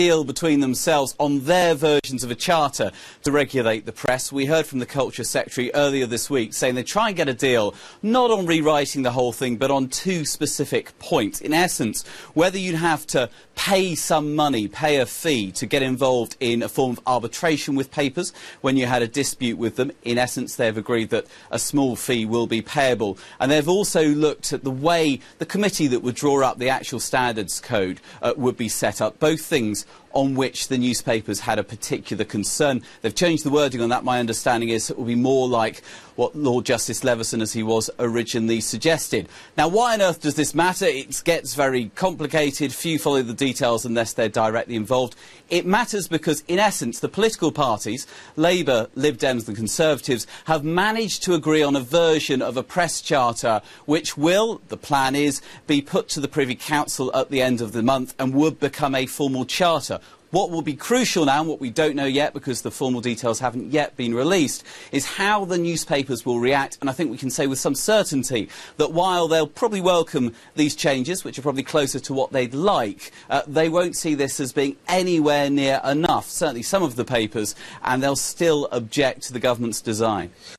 deal between themselves on their versions of a charter to regulate the press. We heard from the Culture Secretary earlier this week saying they try and get a deal not on rewriting the whole thing but on two specific points. In essence, whether you'd have to pay some money, pay a fee to get involved in a form of arbitration with papers when you had a dispute with them. In essence, they've agreed that a small fee will be payable. And they've also looked at the way the committee that would draw up the actual standards code would be set up. Both things on which the newspapers had a particular concern. They've changed the wording on that. My understanding is it will be more like what Lord Justice Leveson, as he was originally suggested. Now, why on earth does this matter? It gets very complicated. Few follow the details unless they're directly involved. It matters because, in essence, the political parties, Labour, Lib Dems and Conservatives, have managed to agree on a version of a press charter which will, the plan is, be put to the Privy Council at the end of the month and would become a formal charter. What will be crucial now, and what we don't know yet because the formal details haven't yet been released, is how the newspapers will react. And I think we can say with some certainty that while they'll probably welcome these changes, which are probably closer to what they'd like, they won't see this as being anywhere near enough, certainly some of the papers, and they'll still object to the government's design.